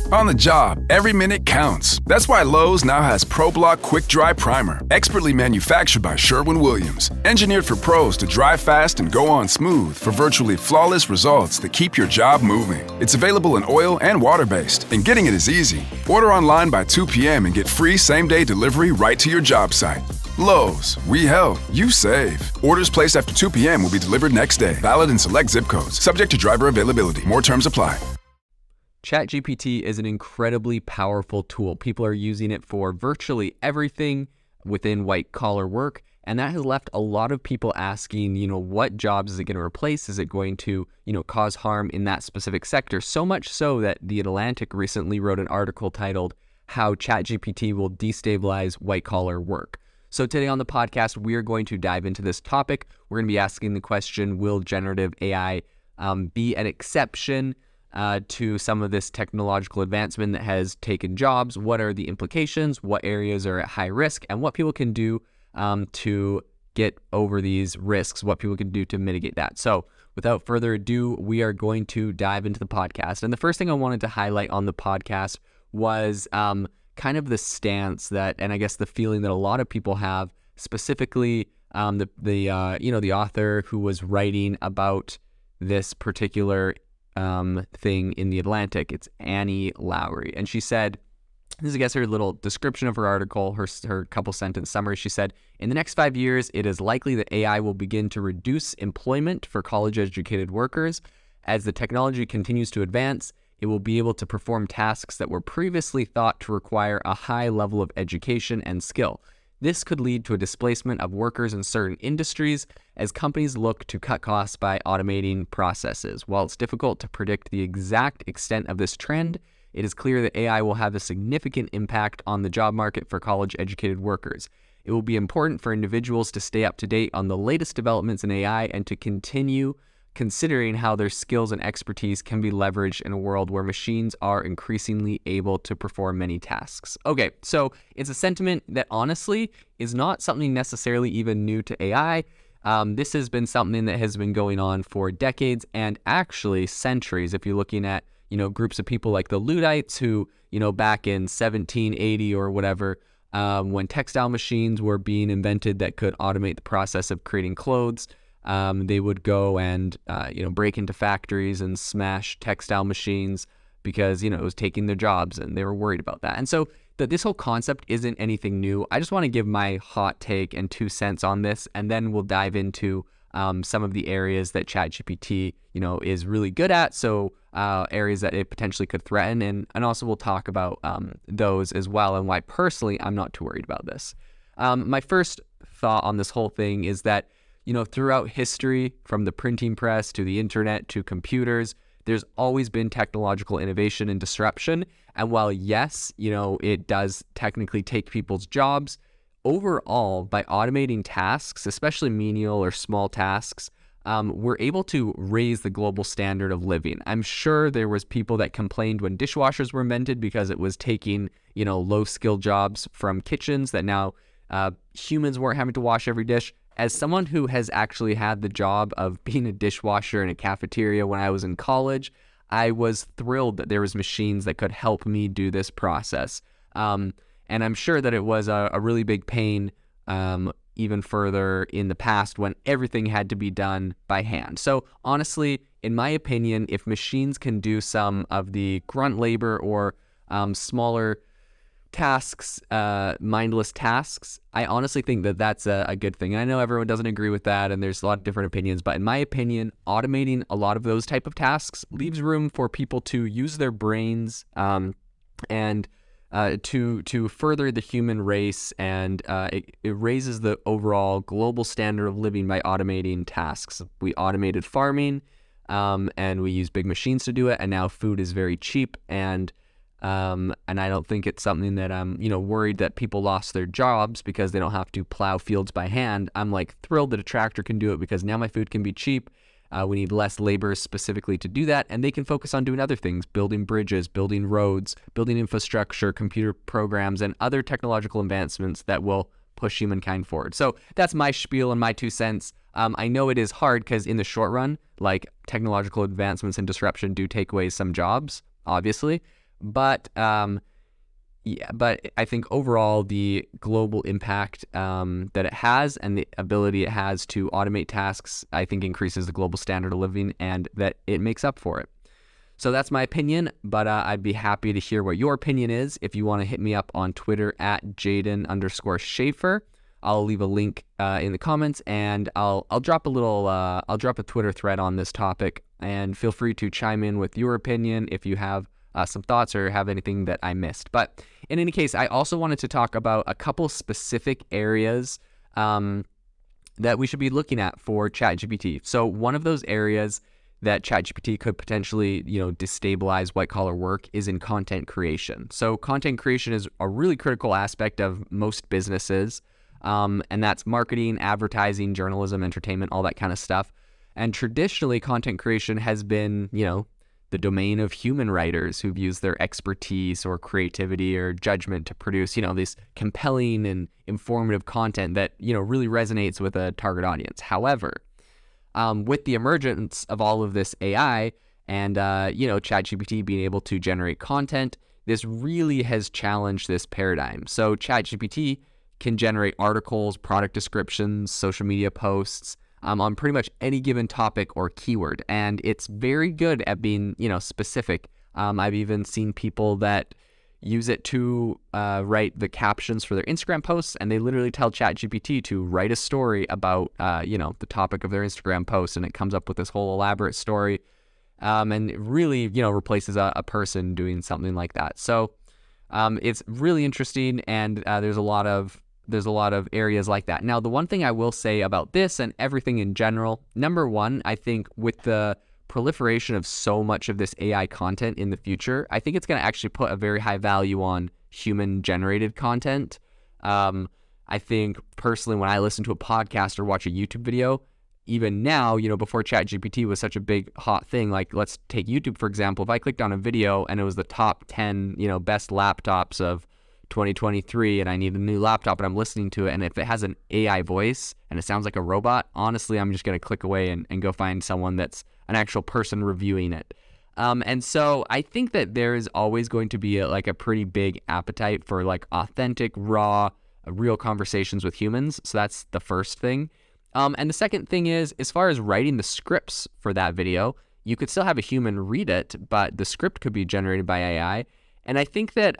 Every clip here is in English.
On the job, every minute counts. That's why Lowe's now has ProBlock Quick Dry Primer, expertly manufactured by Sherwin-Williams. Engineered for pros to dry fast and go on smooth for virtually flawless results that keep your job moving. It's available in oil and water-based, and getting it is easy. Order online by 2 p.m. and get free same-day delivery right to your job site. Lowe's, we help, you save. Orders placed after 2 p.m. will be delivered next day. Valid in select zip codes. Subject to driver availability. More terms apply. ChatGPT is an incredibly powerful tool. People are using it for virtually everything within white-collar work, and that has left a lot of people asking, what jobs is it going to replace? Is it going to, cause harm in that specific sector? So much so that The Atlantic recently wrote an article titled, How ChatGPT Will Destabilize White-Collar Work. So today on the podcast, we are going to dive into this topic. We're going to be asking the question, will generative AI be an exception to some of this technological advancement that has taken jobs? What are the implications? What areas are at high risk? And what people can do to get over these risks, what people can do to mitigate that. So without further ado, we are going to dive into the podcast. And the first thing I wanted to highlight on the podcast was kind of the stance that, and I guess the feeling that a lot of people have, specifically the author who was writing about this particular thing in The Atlantic. It's Annie Lowrey. And she said, this is, I guess, her little description of her article, her couple sentence summary. She said, in the next 5 years, it is likely that AI will begin to reduce employment for college-educated workers. As the technology continues to advance, it will be able to perform tasks that were previously thought to require a high level of education and skill. This could lead to a displacement of workers in certain industries as companies look to cut costs by automating processes. While it's difficult to predict the exact extent of this trend, it is clear that AI will have a significant impact on the job market for college-educated workers. It will be important for individuals to stay up to date on the latest developments in AI and to continue considering how their skills and expertise can be leveraged in a world where machines are increasingly able to perform many tasks. Okay, so it's a sentiment that honestly is not something necessarily even new to AI. This has been something that has been going on for decades and actually centuries. If you're looking at, groups of people like the Luddites who, back in 1780 or whatever, when textile machines were being invented that could automate the process of creating clothes, they would go and, break into factories and smash textile machines because, it was taking their jobs and they were worried about that. And so this whole concept isn't anything new. I just want to give my hot take and 2 cents on this, and then we'll dive into some of the areas that ChatGPT, is really good at. So areas that it potentially could threaten. And also we'll talk about those as well and why personally I'm not too worried about this. My first thought on this whole thing is that, throughout history, from the printing press to the internet to computers, there's always been technological innovation and disruption. And while, yes, it does technically take people's jobs, overall, by automating tasks, especially menial or small tasks, we're able to raise the global standard of living. I'm sure there was people that complained when dishwashers were invented because it was taking, low-skill jobs from kitchens that now humans weren't having to wash every dish. As someone who has actually had the job of being a dishwasher in a cafeteria when I was in college, I was thrilled that there was machines that could help me do this process. And I'm sure that it was a really big pain even further in the past when everything had to be done by hand. So honestly, in my opinion, if machines can do some of the grunt labor or smaller tasks, mindless tasks, I honestly think that that's a good thing. And I know everyone doesn't agree with that, and there's a lot of different opinions, but in my opinion, automating a lot of those type of tasks leaves room for people to use their brains and to further the human race, and it raises the overall global standard of living by automating tasks. We automated farming, and we use big machines to do it, and now food is very cheap, and I don't think it's something that I'm, worried that people lost their jobs because they don't have to plow fields by hand. I'm thrilled that a tractor can do it because now my food can be cheap. We need less labor specifically to do that, and they can focus on doing other things, building bridges, building roads, building infrastructure, computer programs, and other technological advancements that will push humankind forward. So that's my spiel and my 2 cents. I know it is hard because in the short run, technological advancements and disruption do take away some jobs, obviously. But I think overall the global impact that it has and the ability it has to automate tasks, I think increases the global standard of living and that it makes up for it. So that's my opinion, but I'd be happy to hear what your opinion is. If you want to hit me up on Twitter at Jaden_Schaefer, I'll leave a link in the comments, and I'll drop a Twitter thread on this topic, and feel free to chime in with your opinion if you have some thoughts or have anything that I missed. But in any case, I also wanted to talk about a couple specific areas that we should be looking at for ChatGPT. So one of those areas that ChatGPT could potentially, destabilize white-collar work is in content creation. So content creation is a really critical aspect of most businesses, and that's marketing, advertising, journalism, entertainment, all that kind of stuff. And traditionally, content creation has been, the domain of human writers who've used their expertise or creativity or judgment to produce, this compelling and informative content that, really resonates with a target audience. However, with the emergence of all of this AI and, ChatGPT being able to generate content, this really has challenged this paradigm. So ChatGPT can generate articles, product descriptions, social media posts, on pretty much any given topic or keyword. And it's very good at being, specific. I've even seen people that use it to write the captions for their Instagram posts, and they literally tell ChatGPT to write a story about, the topic of their Instagram post, and it comes up with this whole elaborate story, and it really, replaces a person doing something like that. So it's really interesting, and there's a lot of areas like that. Now, the one thing I will say about this and everything in general, number one, I think with the proliferation of so much of this AI content in the future, I think it's going to actually put a very high value on human-generated content. I think personally, when I listen to a podcast or watch a YouTube video, even now, before ChatGPT was such a big hot thing, like let's take YouTube, for example. If I clicked on a video and it was the top 10, best laptops of 2023 and I need a new laptop and I'm listening to it, and if it has an AI voice and it sounds like a robot, honestly, I'm just going to click away and go find someone that's an actual person reviewing it. And so I think that there is always going to be a pretty big appetite for authentic, raw, real conversations with humans. So that's the first thing. And the second thing is, as far as writing the scripts for that video, you could still have a human read it, but the script could be generated by AI. And I think that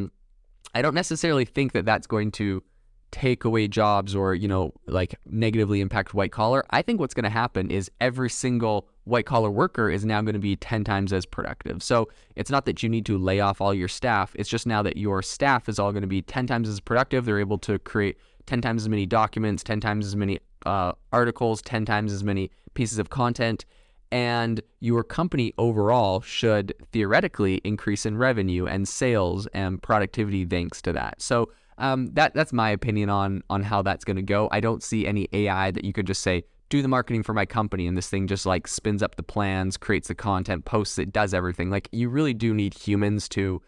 I don't necessarily think that that's going to take away jobs or, negatively impact white collar. I think what's going to happen is every single white collar worker is now going to be 10 times as productive. So it's not that you need to lay off all your staff. It's just now that your staff is all going to be 10 times as productive. They're able to create 10 times as many documents, 10 times as many articles, 10 times as many pieces of content. And your company overall should theoretically increase in revenue and sales and productivity thanks to that. So that's my opinion on how that's going to go. I don't see any AI that you could just say, do the marketing for my company, and this thing just spins up the plans, creates the content, posts it, does everything. You really do need humans to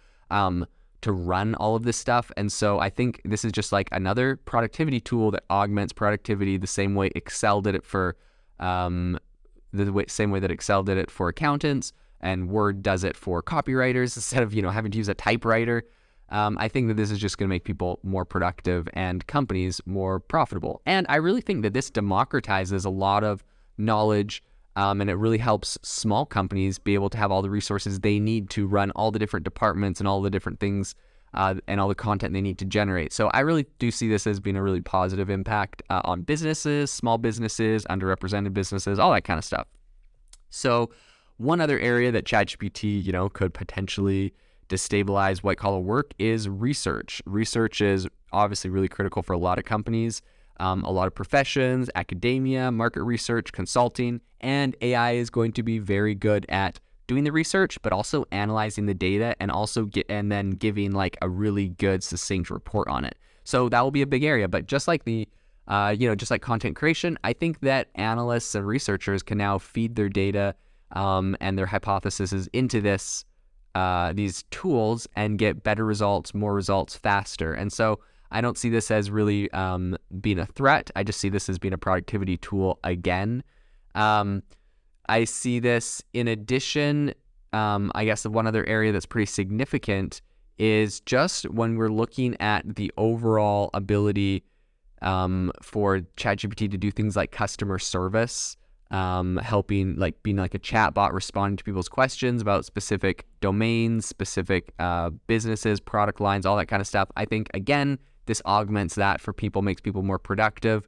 run all of this stuff. And so I think this is just another productivity tool that augments productivity the same way Excel did it for same way that Excel did it for accountants, and Word does it for copywriters instead of, having to use a typewriter. I think that this is just going to make people more productive and companies more profitable. And I really think that this democratizes a lot of knowledge, and it really helps small companies be able to have all the resources they need to run all the different departments and all the different things and all the content they need to generate. So I really do see this as being a really positive impact on businesses, small businesses, underrepresented businesses, all that kind of stuff. So one other area that ChatGPT, could potentially destabilize white-collar work is research. Research is obviously really critical for a lot of companies, a lot of professions, academia, market research, consulting, and AI is going to be very good at doing the research, but also analyzing the data and then giving a really good succinct report on it. So that will be a big area. But just like just like content creation, I think that analysts and researchers can now feed their data and their hypotheses into these tools and get better results, more results faster. And so I don't see this as really being a threat. I just see this as being a productivity tool again. I see this in addition I guess one other area that's pretty significant is just when we're looking at the overall ability for ChatGPT to do things like customer service, helping, like being like a chat bot, responding to people's questions about specific domains, specific businesses, product lines, all that kind of stuff. I think, again, this augments that for people, makes people more productive.